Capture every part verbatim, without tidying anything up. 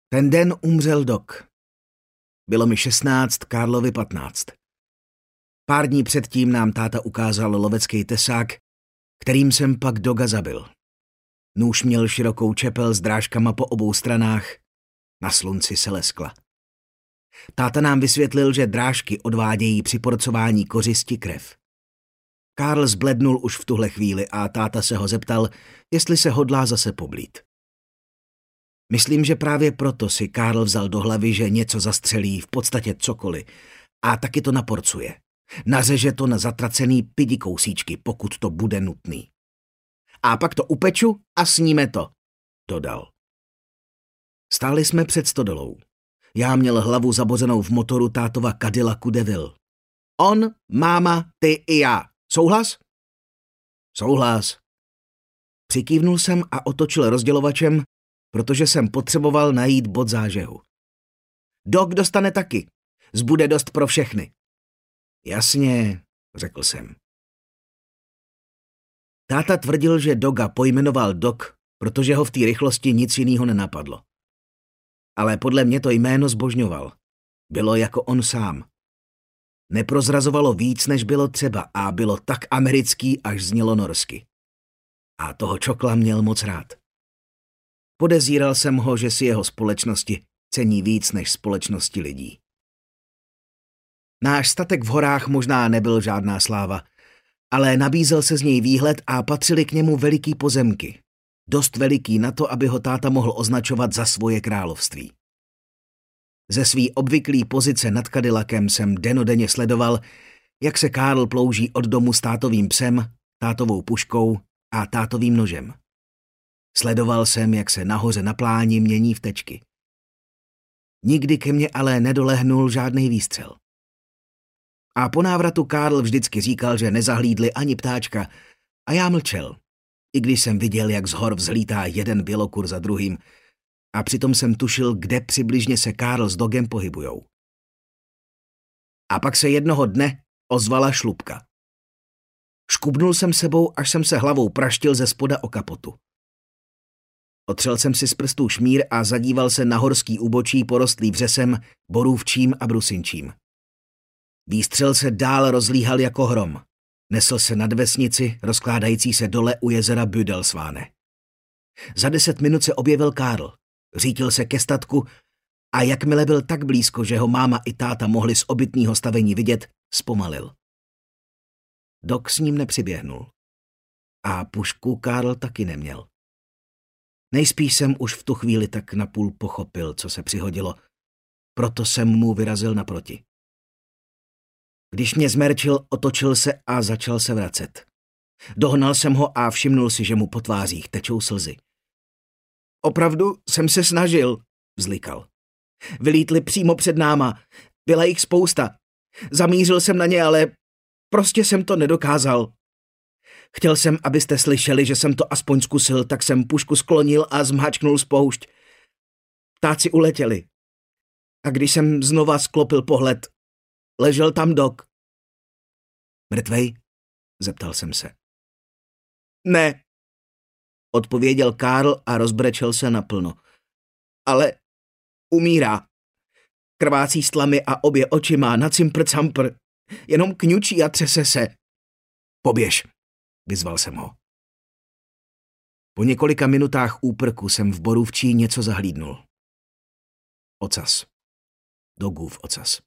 Ten den umřel Doc. Bylo mi šestnáct, Karlovi patnáct. Pár dní předtím nám táta ukázal lovecký tesák, kterým jsem pak Doga zabil. Nůž měl širokou čepel s drážkama po obou stranách, na slunci se leskla. Táta nám vysvětlil, že drážky odvádějí při porcování kořisti krev. Karl zblednul už v tuhle chvíli a táta se ho zeptal, jestli se hodlá zase poblít. Myslím, že právě proto si Karl vzal do hlavy, že něco zastřelí, v podstatě cokoliv, a taky to naporcuje. Nařeže to na zatracený pidi kousíčky, pokud to bude nutný. A pak to upeču a sníme to, dodal. Stáli jsme před stodolou. Já měl hlavu zabozenou v motoru tátova Cadillacu DeVille. On, máma, ty i já. Souhlas? Souhlas. Přikývnul jsem a otočil rozdělovačem, protože jsem potřeboval najít bod zážehu. Doc dostane taky. Zbude dost pro všechny. Jasně, řekl jsem. Táta tvrdil, že Doga pojmenoval Doc, protože ho v té rychlosti nic jiného nenapadlo. Ale podle mě to jméno zbožňoval. Bylo jako on sám. Neprozrazovalo víc, než bylo třeba a bylo tak americký, až znělo norsky. A toho čokla měl moc rád. Podezíral jsem ho, že si jeho společnosti cení víc než společnosti lidí. Náš statek v horách možná nebyl žádná sláva, ale nabízel se z něj výhled a patřily k němu veliký pozemky. Dost veliký na to, aby ho táta mohl označovat za svoje království. Ze svý obvyklý pozice nad Cadillacem jsem denodenně sledoval, jak se Karl plouží od domu s tátovým psem, tátovou puškou a tátovým nožem. Sledoval jsem, jak se nahoře na pláni mění vtečky. Nikdy ke mně ale nedolehnul žádný výstřel. A po návratu Karl vždycky říkal, že nezahlídli ani ptáčka, a já mlčel, i když jsem viděl, jak z hor vzlítá jeden bělokur za druhým, a přitom jsem tušil, kde přibližně se Karl s Dogem pohybujou. A pak se jednoho dne ozvala šlupka. Škubnul jsem sebou, až jsem se hlavou praštil ze spoda o kapotu. Otřel jsem si z prstů šmír a zadíval se na horský úbočí porostlý vřesem, borůvčím a brusinčím. Výstřel se dál rozlíhal jako hrom. Nesl se nad vesnici, rozkládající se dole u jezera Büdelsváne. Za deset minut se objevil Karl. Řítil se ke statku a jakmile byl tak blízko, že ho máma i táta mohli z obytného stavení vidět, zpomalil. Doc s ním nepřiběhnul. A pušku Karl taky neměl. Nejspíš jsem už v tu chvíli tak napůl pochopil, co se přihodilo. Proto jsem mu vyrazil naproti. Když mě zmerčil, otočil se a začal se vracet. Dohnal jsem ho a všimnul si, že mu po tvářích tečou slzy. Opravdu jsem se snažil, vzlikal. Vylítli přímo před náma. Byla jich spousta. Zamířil jsem na ně, ale prostě jsem to nedokázal. Chtěl jsem, abyste slyšeli, že jsem to aspoň zkusil, tak jsem pušku sklonil a zmhačknul spoušť. Ptáci uletěli. A když jsem znova sklopil pohled, ležel tam Doc. Mrtvej? Zeptal jsem se. Ne, odpověděl Karl a rozbrečel se naplno. Ale umírá. Krvácí z tlamy a obě oči má na cimpr-campr. Jenom kňučí a třese se. Poběž, vyzval jsem ho. Po několika minutách úprku jsem v borůvčí něco zahlídnul. Ocas. Dogův ocas.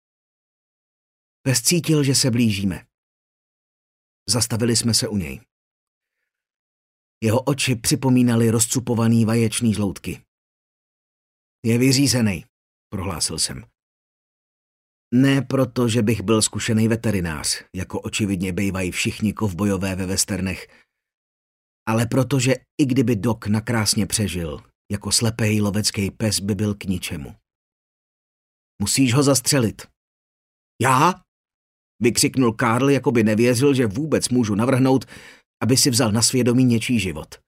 Pes cítil, že se blížíme. Zastavili jsme se u něj. Jeho oči připomínaly rozcupovaný vaječný žloutky. Je vyřízený, prohlásil jsem. Ne proto, že bych byl zkušený veterinář, jako očividně bejvají všichni kovbojové ve westernech, ale protože i kdyby Doc nakrásně přežil, jako slepej lovecký pes by byl k ničemu. Musíš ho zastřelit. Já? Vykřiknul Karl, jako by nevěřil, že vůbec můžu navrhnout, aby si vzal na svědomí něčí život.